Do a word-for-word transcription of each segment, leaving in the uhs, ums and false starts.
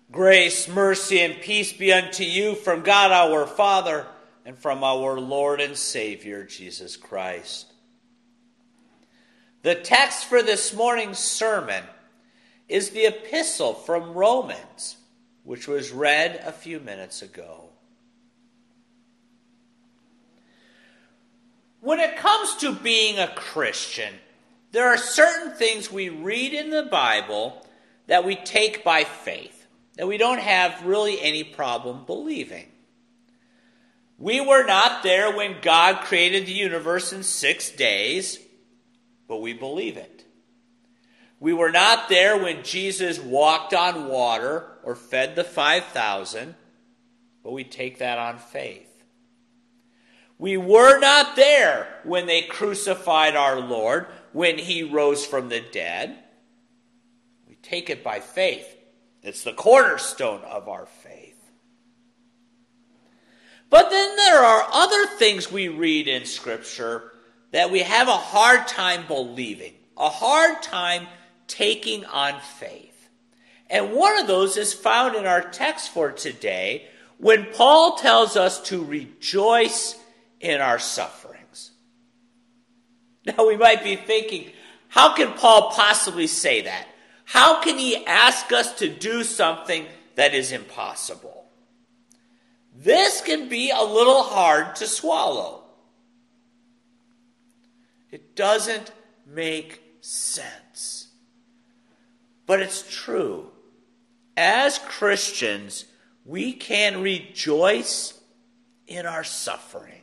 Grace, mercy, and peace be unto you from God our Father and from our Lord and Savior, Jesus Christ. The text for this morning's sermon is the epistle from Romans, which was read a few minutes ago. When it comes to being a Christian, there are certain things we read in the Bible that we take by faith, that we don't have really any problem believing. We were not there when God created the universe in six days, but we believe it. We were not there when Jesus walked on water or fed the five thousand, but we take that on faith. We were not there when they crucified our Lord, when he rose from the dead. We take it by faith. It's the cornerstone of our faith. But then there are other things we read in Scripture that we have a hard time believing, a hard time taking on faith. And one of those is found in our text for today when Paul tells us to rejoice in our sufferings. Now we might be thinking, how can Paul possibly say that? How can he ask us to do something that is impossible? This can be a little hard to swallow. It doesn't make sense. But it's true. As Christians, we can rejoice in our suffering.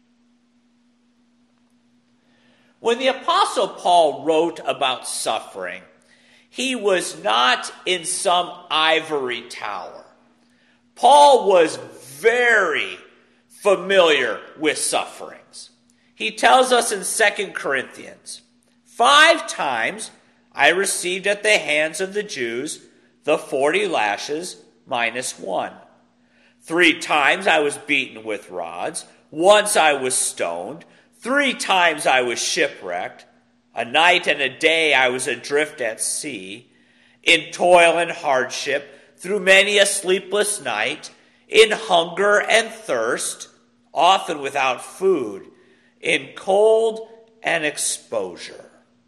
When the Apostle Paul wrote about suffering, he was not in some ivory tower. Paul was very familiar with sufferings. He tells us in Second Corinthians, five times I received at the hands of the Jews the forty lashes minus one. Three times I was beaten with rods. Once I was stoned. Three times I was shipwrecked. A night and a day I was adrift at sea, in toil and hardship, through many a sleepless night, in hunger and thirst, often without food, in cold and exposure.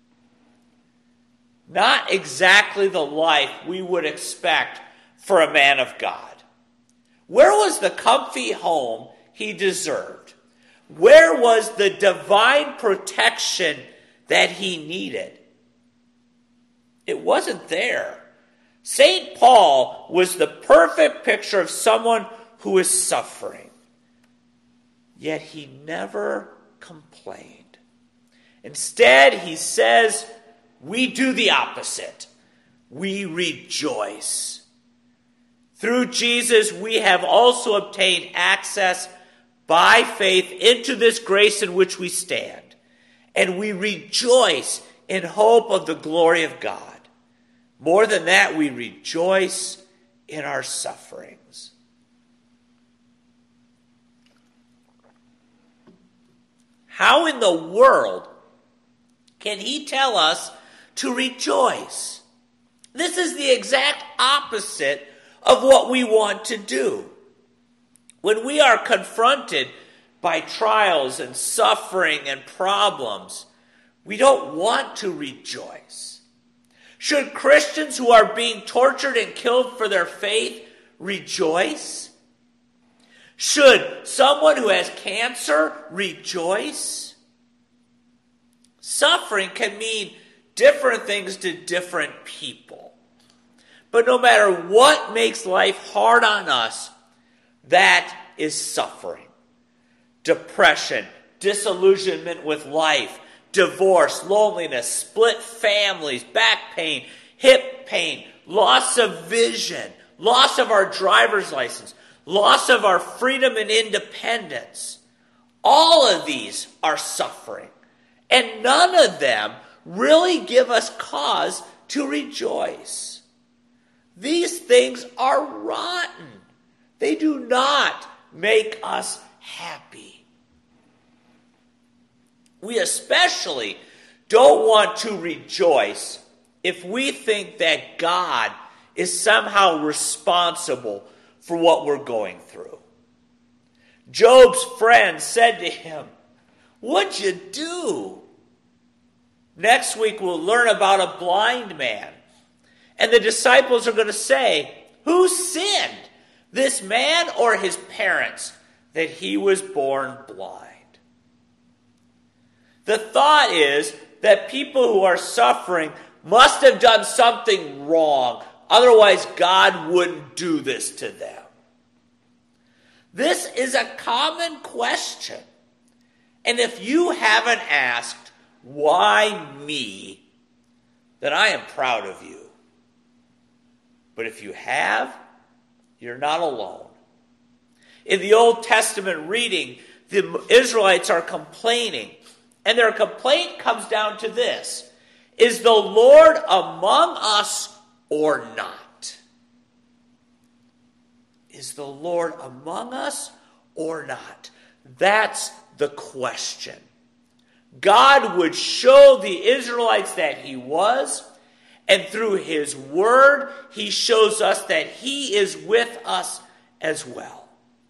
Not exactly the life we would expect for a man of God. Where was the comfy home he deserved? Where was the divine protection that he needed? It wasn't there. Saint Paul was the perfect picture of someone who is suffering. Yet he never complained. Instead, he says, we do the opposite. We rejoice. Through Jesus, we have also obtained access by faith into this grace in which we stand. And we rejoice in hope of the glory of God. More than that, we rejoice in our sufferings. How in the world can he tell us to rejoice? This is the exact opposite of what we want to do. When we are confronted by trials and suffering and problems, we don't want to rejoice. Should Christians who are being tortured and killed for their faith rejoice? Should someone who has cancer rejoice? Suffering can mean different things to different people. But no matter what makes life hard on us, that is suffering. Depression, disillusionment with life, divorce, loneliness, split families, back pain, hip pain, loss of vision, loss of our driver's license, loss of our freedom and independence. All of these are suffering. And none of them really give us cause to rejoice. These things are rotten. They do not make us happy. We especially don't want to rejoice if we think that God is somehow responsible for what we're going through. Job's friends said to him, "What'd you do?" Next week we'll learn about a blind man. And the disciples are going to say, "Who sinned, this man or his parents, that he was born blind?" The thought is that people who are suffering must have done something wrong. Otherwise, God wouldn't do this to them. This is a common question. And if you haven't asked, "Why me?" then I am proud of you. But if you have, you're not alone. In the Old Testament reading, the Israelites are complaining. And their complaint comes down to this: is the Lord among us or not? Is the Lord among us or not? That's the question. God would show the Israelites that he was, and through his word, he shows us that he is with us as well.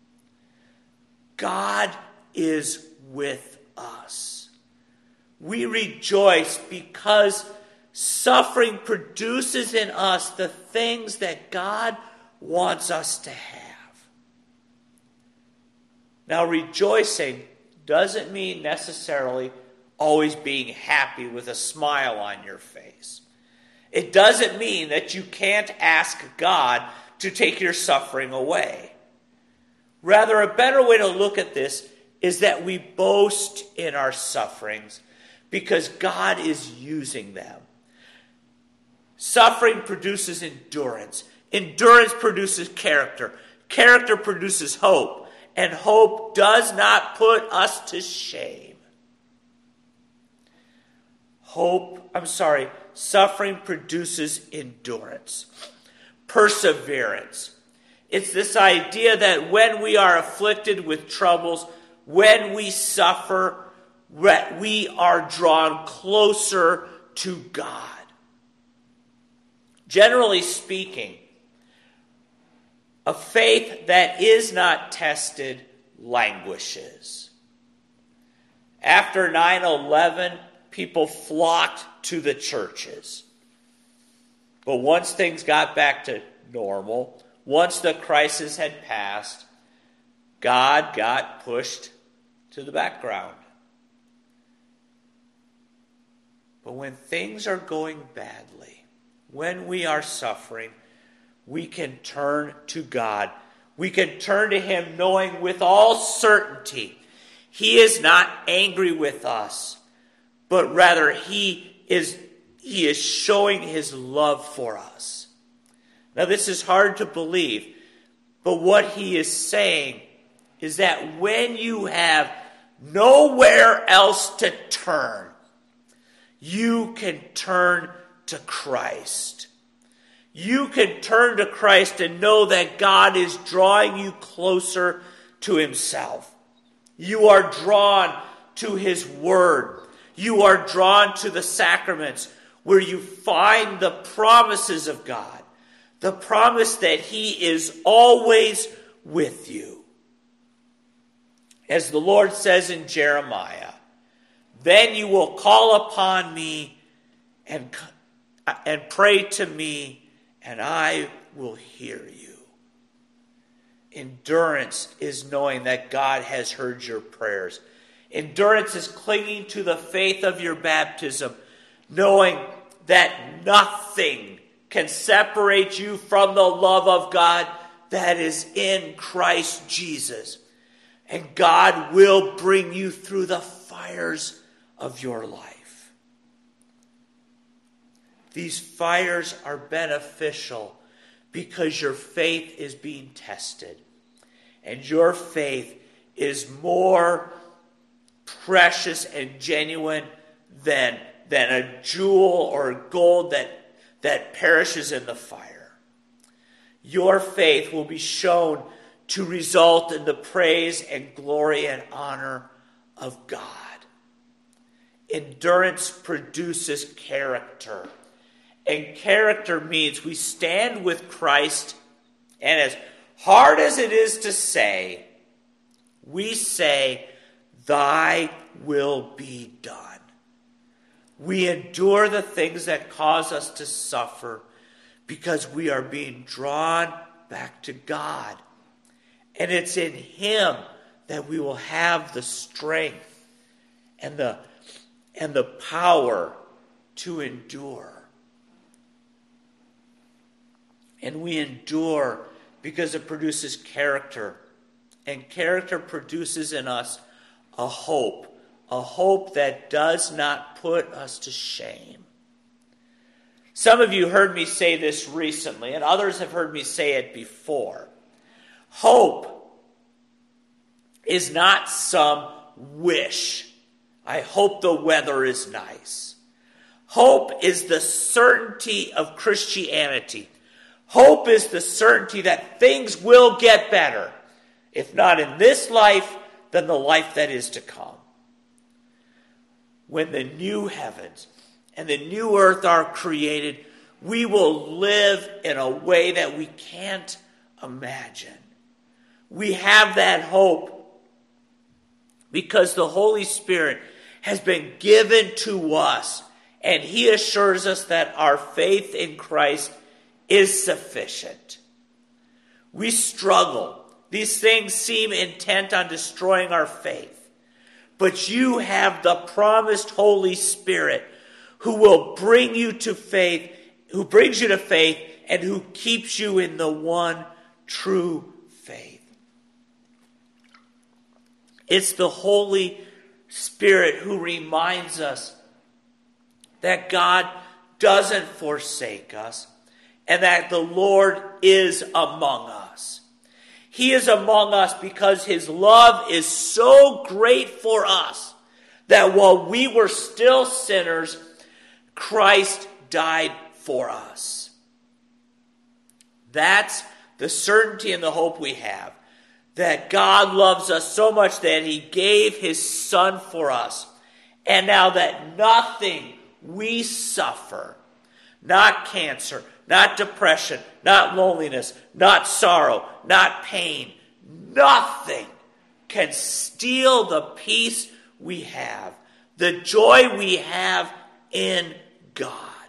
God is with us. We rejoice because suffering produces in us the things that God wants us to have. Now, rejoicing doesn't mean necessarily always being happy with a smile on your face. It doesn't mean that you can't ask God to take your suffering away. Rather, a better way to look at this is that we boast in our sufferings because God is using them. Suffering produces endurance. Endurance produces character. Character produces hope. And hope does not put us to shame. Hope, I'm sorry, suffering produces endurance. Perseverance. It's this idea that when we are afflicted with troubles, when we suffer, we are drawn closer to God. Generally speaking, a faith that is not tested languishes. After nine eleven, people flocked to the churches. But once things got back to normal, once the crisis had passed, God got pushed to the background. But when things are going badly, when we are suffering, we can turn to God. We can turn to him knowing with all certainty he is not angry with us, but rather he is, he is showing his love for us. Now, this is hard to believe, but what he is saying is that when you have nowhere else to turn, you can turn to Christ. You can turn to Christ and know that God is drawing you closer to himself. You are drawn to his word. You are drawn to the sacraments where you find the promises of God. The promise that he is always with you. As the Lord says in Jeremiah, "Then you will call upon me and, and pray to me, and I will hear you." Endurance is knowing that God has heard your prayers. Endurance is clinging to the faith of your baptism, knowing that nothing can separate you from the love of God that is in Christ Jesus. And God will bring you through the fires of your life. These fires are beneficial because your faith is being tested. And your faith is more precious and genuine than, than a jewel or gold that, that perishes in the fire. Your faith will be shown to result in the praise and glory and honor of God. Endurance produces character. And character means we stand with Christ, and as hard as it is to say, we say, thy will be done. We endure the things that cause us to suffer because we are being drawn back to God. And it's in him that we will have the strength and the, and the power to endure. And we endure because it produces character. And character produces in us a hope. A hope that does not put us to shame. Some of you heard me say this recently, and others have heard me say it before. Hope is not some wish. I hope the weather is nice. Hope is the certainty of Christianity. Hope is the certainty that things will get better. If not in this life, then the life that is to come. When the new heavens and the new earth are created, we will live in a way that we can't imagine. We have that hope because the Holy Spirit has been given to us, and he assures us that our faith in Christ is sufficient. We struggle. These things seem intent on destroying our faith. But you have the promised Holy Spirit who will bring you to faith, who brings you to faith, and who keeps you in the one true faith. It's the Holy Spirit who reminds us that God doesn't forsake us and that the Lord is among us. He is among us because his love is so great for us that while we were still sinners, Christ died for us. That's the certainty and the hope we have. That God loves us so much that he gave his Son for us. And now that nothing we suffer, not cancer, not depression, not loneliness, not sorrow, not pain, nothing can steal the peace we have, the joy we have in God.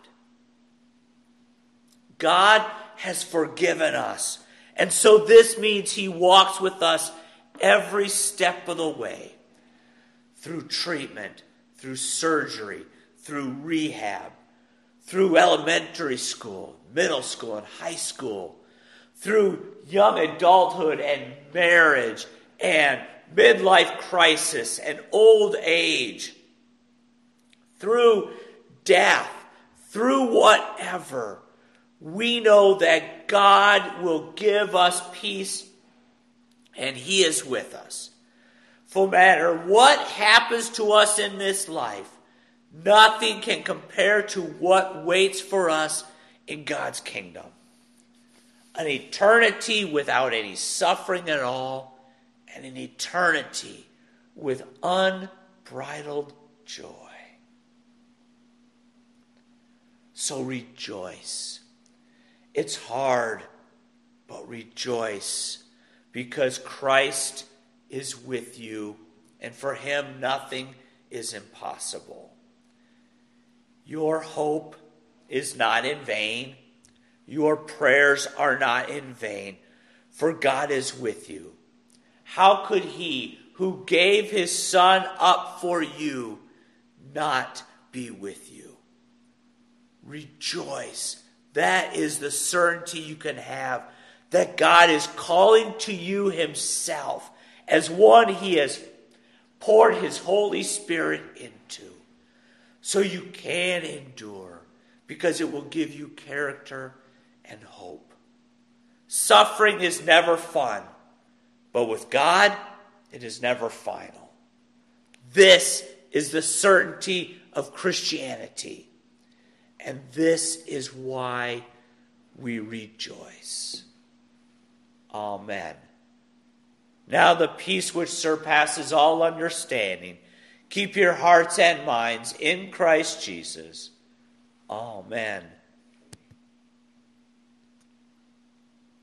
God has forgiven us. And so this means he walks with us every step of the way. Through treatment, through surgery, through rehab, through elementary school, middle school, and high school, through young adulthood and marriage and midlife crisis and old age, through death, through whatever, we know that God will give us peace and he is with us. No matter what happens to us in this life, nothing can compare to what waits for us in God's kingdom. An eternity without any suffering at all, and an eternity with unbridled joy. So rejoice. It's hard, but rejoice, because Christ is with you, and for him nothing is impossible. Your hope is not in vain. Your prayers are not in vain, for God is with you. How could he who gave his Son up for you not be with you? Rejoice. That is the certainty you can have, that God is calling to you himself as one he has poured his Holy Spirit into. So you can endure, because it will give you character and hope. Suffering is never fun, but with God, it is never final. This is the certainty of Christianity, and this is why we rejoice. Amen. Now the peace which surpasses all understanding, keep your hearts and minds in Christ Jesus. Amen.